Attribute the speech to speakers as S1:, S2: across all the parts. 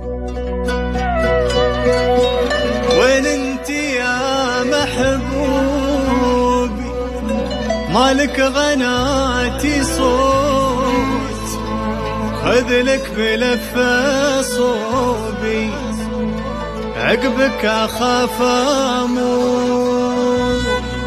S1: وين انت يا محبوبي مالك غناتي صوت، خذلك بلفة صوبي عقبك اخاف اموت.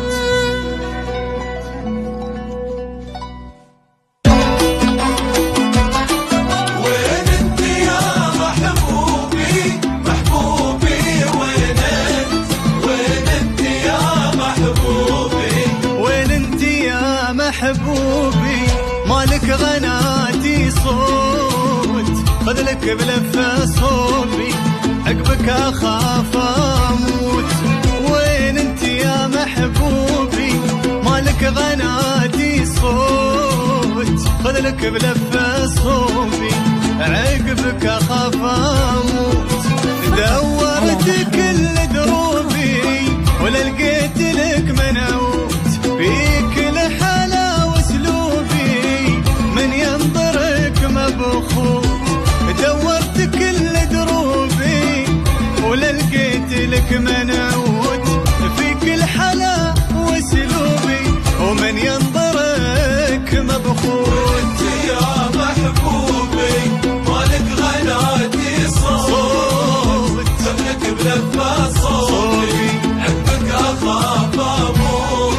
S2: وين انت يا محبوبي محبوبي وين انت؟ وين انت يا محبوبي؟
S1: وين انت يا محبوبي مالك غناتي صوت، خذلك بلفة صوبي عقبك اخاف اموت. وين انت يا محبوبي مالك غناتي صوت، خذلك بلفة صوبي عقبك اخاف اموت. دورت كل دروبي ولا لقيت لك منعوت، فيك لحلا واسلوبي من ينظرك مبخوت. دورت كل دروبي ولا لقيت لك منعوت، فيك الحلا واسلوبي ومن ينظرك مبخوت.
S2: وانت يا محبوبي مالك غناتي صوت، خذلك بلفة صوبي عقبك اخاف اموت.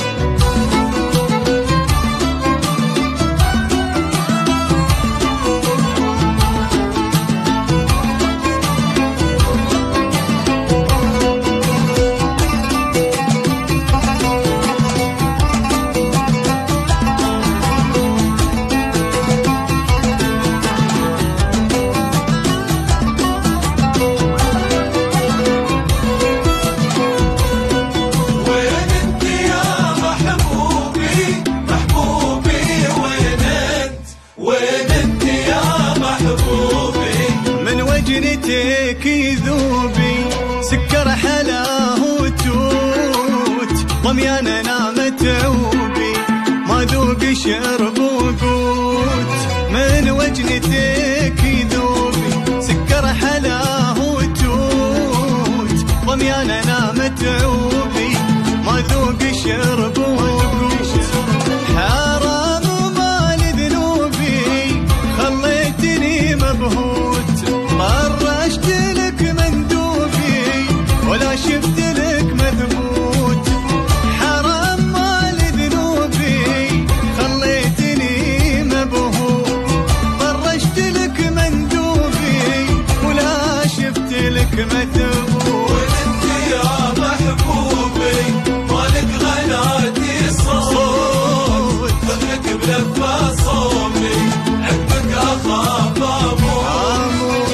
S1: جنتك يذوبي سكر حلاه وتوت، ضميانة نامت عوبي ما ذوق شرب وقوت. من وجنتك يذوبي سكر حلاه وتوت، ضميانة نامت عوبي ما ذوق شرب وقوت. حرام ومال ذنوبي خليتني مبهوت، طرشت لك مندوبي ولا شفت لك مذبوت. حرام مال ذنوبي خليتني مبهوت، طرشت لك مندوبي ولا شفت لك مذبوت.
S2: وانت يا محبوبي مالك غناتي صوت، خذلك بلفة صوبي عقبك اخاف اموت.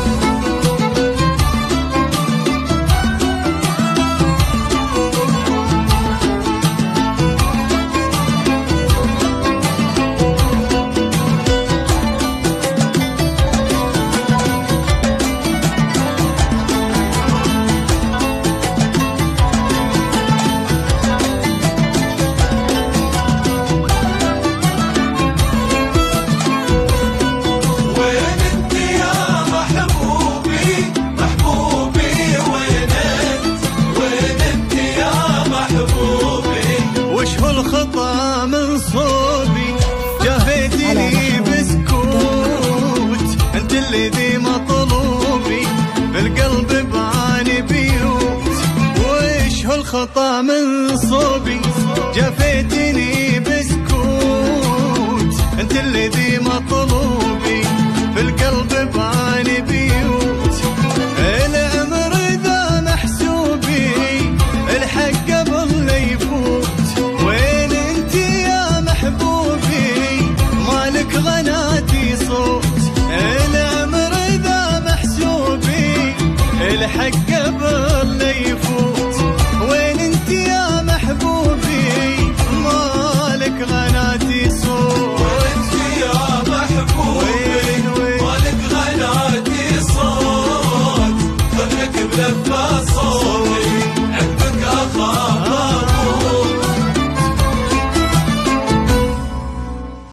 S1: الخطا من صوبي جافيتني بسكوت، انت الذي مطلوبي بالقلب بعاني بيوت. وش هو الخطا من صوبي جافيتني بسكوت، انت الذي مطلوبي بالقلب بعاني بيوت. العمر ذا محسوبي الحق قبل لا يفوت. وين انت يا محبوبي مالك غناتي صوت، العمر ذا محسوبي الحق قبل لا يفوت.